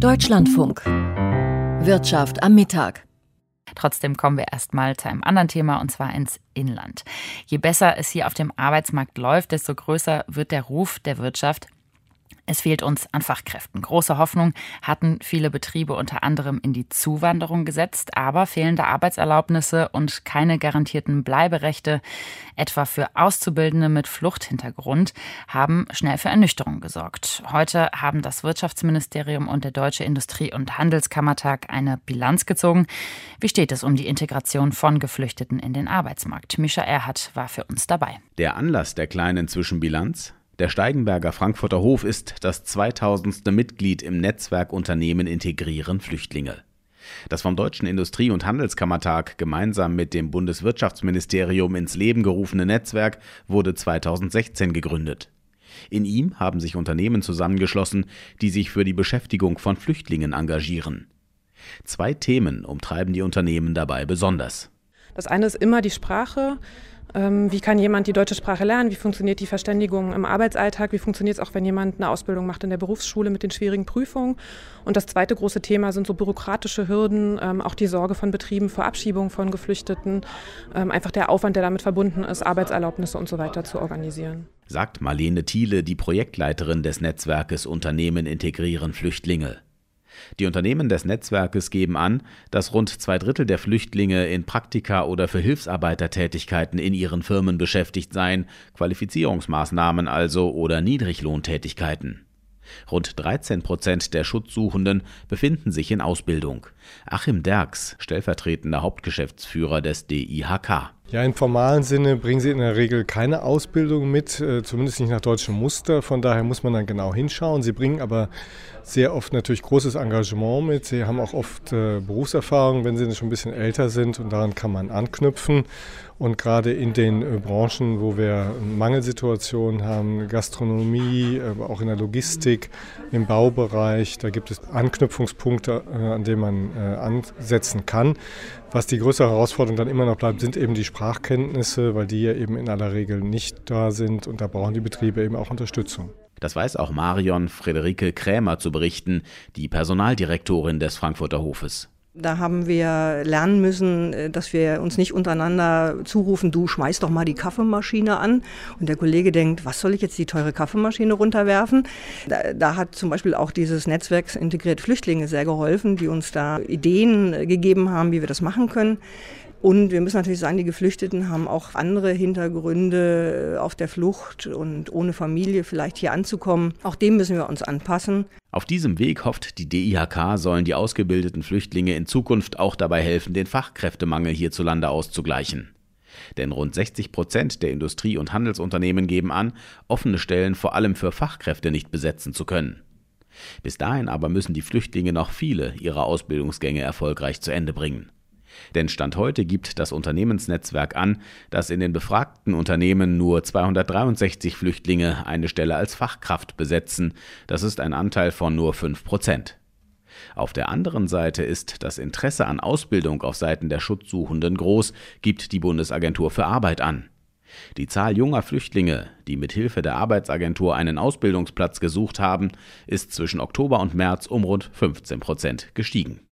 Deutschlandfunk. Wirtschaft am Mittag. Trotzdem kommen wir erstmal zu einem anderen Thema, und zwar ins Inland. Je besser es hier auf dem Arbeitsmarkt läuft, desto größer wird der Ruf der Wirtschaft. Es fehlt uns an Fachkräften. Große Hoffnung hatten viele Betriebe unter anderem in die Zuwanderung gesetzt, aber fehlende Arbeitserlaubnisse und keine garantierten Bleiberechte, etwa für Auszubildende mit Fluchthintergrund, haben schnell für Ernüchterung gesorgt. Heute haben das Wirtschaftsministerium und der Deutsche Industrie- und Handelskammertag eine Bilanz gezogen. Wie steht es um die Integration von Geflüchteten in den Arbeitsmarkt? Mischa Erhardt war für uns dabei. Der Anlass der kleinen Zwischenbilanz? Der Steigenberger Frankfurter Hof ist das 2000. Mitglied im Netzwerk Unternehmen integrieren Flüchtlinge. Das vom Deutschen Industrie- und Handelskammertag gemeinsam mit dem Bundeswirtschaftsministerium ins Leben gerufene Netzwerk wurde 2016 gegründet. In ihm haben sich Unternehmen zusammengeschlossen, die sich für die Beschäftigung von Flüchtlingen engagieren. 2 Themen umtreiben die Unternehmen dabei besonders. Das eine ist immer die Sprache. Wie kann jemand die deutsche Sprache lernen? Wie funktioniert die Verständigung im Arbeitsalltag? Wie funktioniert es auch, wenn jemand eine Ausbildung macht in der Berufsschule mit den schwierigen Prüfungen? Und das zweite große Thema sind so bürokratische Hürden, auch die Sorge von Betrieben vor Abschiebung von Geflüchteten, einfach der Aufwand, der damit verbunden ist, Arbeitserlaubnisse und so weiter zu organisieren. Sagt Marlene Thiele, die Projektleiterin des Netzwerkes Unternehmen integrieren Flüchtlinge. Die Unternehmen des Netzwerkes geben an, dass rund 2/3 der Flüchtlinge in Praktika oder für Hilfsarbeitertätigkeiten in ihren Firmen beschäftigt seien, Qualifizierungsmaßnahmen also oder Niedriglohntätigkeiten. Rund 13% der Schutzsuchenden befinden sich in Ausbildung. Achim Derks, stellvertretender Hauptgeschäftsführer des DIHK. Ja, im formalen Sinne bringen sie in der Regel keine Ausbildung mit, zumindest nicht nach deutschem Muster. Von daher muss man dann genau hinschauen. Sie bringen aber sehr oft natürlich großes Engagement mit. Sie haben auch oft Berufserfahrung, wenn sie schon ein bisschen älter sind, und daran kann man anknüpfen. Und gerade in den Branchen, wo wir Mangelsituationen haben, Gastronomie, aber auch in der Logistik, im Baubereich, da gibt es Anknüpfungspunkte, an denen man ansetzen kann. Was die größere Herausforderung dann immer noch bleibt, sind eben die Sprachkenntnisse, weil die ja eben in aller Regel nicht da sind, und da brauchen die Betriebe eben auch Unterstützung. Das weiß auch Marion Friederike Krämer zu berichten, die Personaldirektorin des Frankfurter Hofes. Da haben wir lernen müssen, dass wir uns nicht untereinander zurufen, du schmeiß doch mal die Kaffeemaschine an. Und der Kollege denkt, was soll ich jetzt die teure Kaffeemaschine runterwerfen? Da hat zum Beispiel auch dieses Netzwerk integriert Flüchtlinge sehr geholfen, die uns da Ideen gegeben haben, wie wir das machen können. Und wir müssen natürlich sagen, die Geflüchteten haben auch andere Hintergründe auf der Flucht und ohne Familie vielleicht hier anzukommen. Auch dem müssen wir uns anpassen. Auf diesem Weg hofft die DIHK, sollen die ausgebildeten Flüchtlinge in Zukunft auch dabei helfen, den Fachkräftemangel hierzulande auszugleichen. Denn rund 60% der Industrie- und Handelsunternehmen geben an, offene Stellen vor allem für Fachkräfte nicht besetzen zu können. Bis dahin aber müssen die Flüchtlinge noch viele ihrer Ausbildungsgänge erfolgreich zu Ende bringen. Denn Stand heute gibt das Unternehmensnetzwerk an, dass in den befragten Unternehmen nur 263 Flüchtlinge eine Stelle als Fachkraft besetzen. Das ist ein Anteil von nur 5%. Auf der anderen Seite ist das Interesse an Ausbildung auf Seiten der Schutzsuchenden groß, gibt die Bundesagentur für Arbeit an. Die Zahl junger Flüchtlinge, die mit Hilfe der Arbeitsagentur einen Ausbildungsplatz gesucht haben, ist zwischen Oktober und März um rund 15% gestiegen.